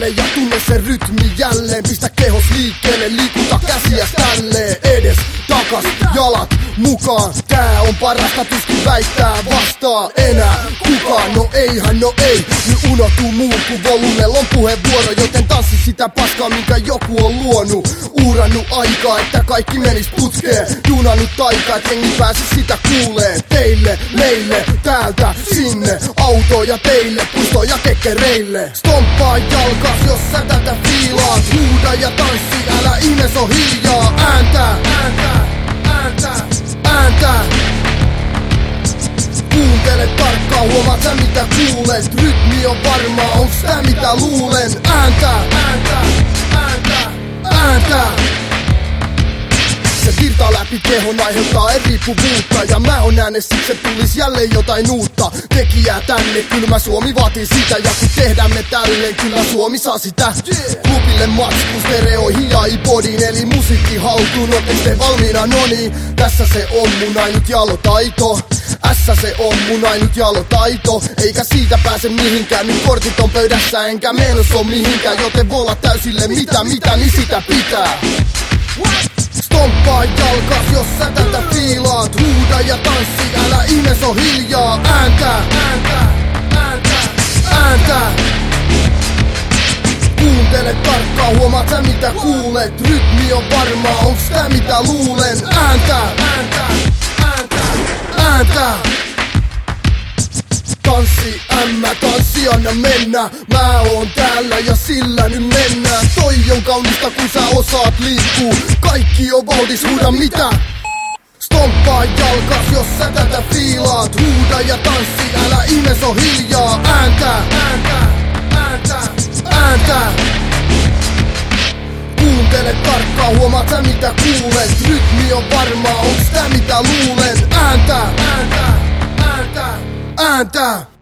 Kuuntele ja tunne se rytmi jälleen. Pistä kehos liikkeelle, liikuta käsiä tälleen. Edes, takas, jalat mukaan. Tää on parasta, tuskin väittää vastaa enää kukaan. No eihän, no ei, nyt unohtuu muu kun volumella on puheenvuoro. Joten tanssi sitä paskaa, minkä joku on luonut. Uhrannut aikaa, että kaikki menis putkeen. Duunannut taikaa, et jengi pääsis sitä kuulee. Teille, meille, täältä, sinne. Autoja teille, puistoja kekkereille. Stomppaa jalkas, jos sä tätä fiilaat. Huuda ja tanssi, älä ihmes oo hiljaa. Ääntä, ääntä, ääntä, ääntä. Kuuntele tarkkaan, huomaat sä mitä kuulet. Rytmi on varmaa, onks tää mitä luulen. Ääntä, ääntä, ääntä, ääntä. Se virtaa läpi kehon aiheuttaa riippuvuutta. Ja mä on ääne, sit se tulis jälleen jotain uutta. Tekijää tänne, kylmä Suomi vaatii sitä. Ja kun tehdään me tälleen, kyllä Suomi saa sitä. Klubille matsku, stereoihin ja iPodiin. Eli musiikki haltuun, ootteks te valmiina? No niin, tässä se on mun ainut jalotaito. Ässä se on mun ainut jalotaito. Eikä siitä pääse mihinkään, nyt kortit on pöydässä. Enkä menossa oo mihinkään, joten voi olla täysille mitä, niin sitä pitää. Stomppaa jalkas, jos sä tätä fiilaat. Huuda ja tanssi, älä ihmes oo hiljaa. Ääntä, ääntä, ääntä, ääntä. Kuuntele tarkkaan, huomaat sä mitä kuulet. Rytmi on varmaa, onks tää mitä luulen. Ääntä, ääntä, ääntä, ääntä. Tanssi, tanssi, anna mennä. Mä oon täällä ja sillä nyt mennään. Toi on kaunista kun sä osaat liikkuu. Kaikki on vauhdis, huuda mitä? Stomppaa jalkas, jos sä tätä fiilaat. Huuda ja tanssi, älä ihmes oo hiljaa. Ääntä, ääntä, ääntä, ääntä. Kuuntele tarkkaan, huomaat sä mitä kuulet. Rytmi on varmaa, onks tää mitä luulen. Ääntä, ääntä, ääntä, ääntä.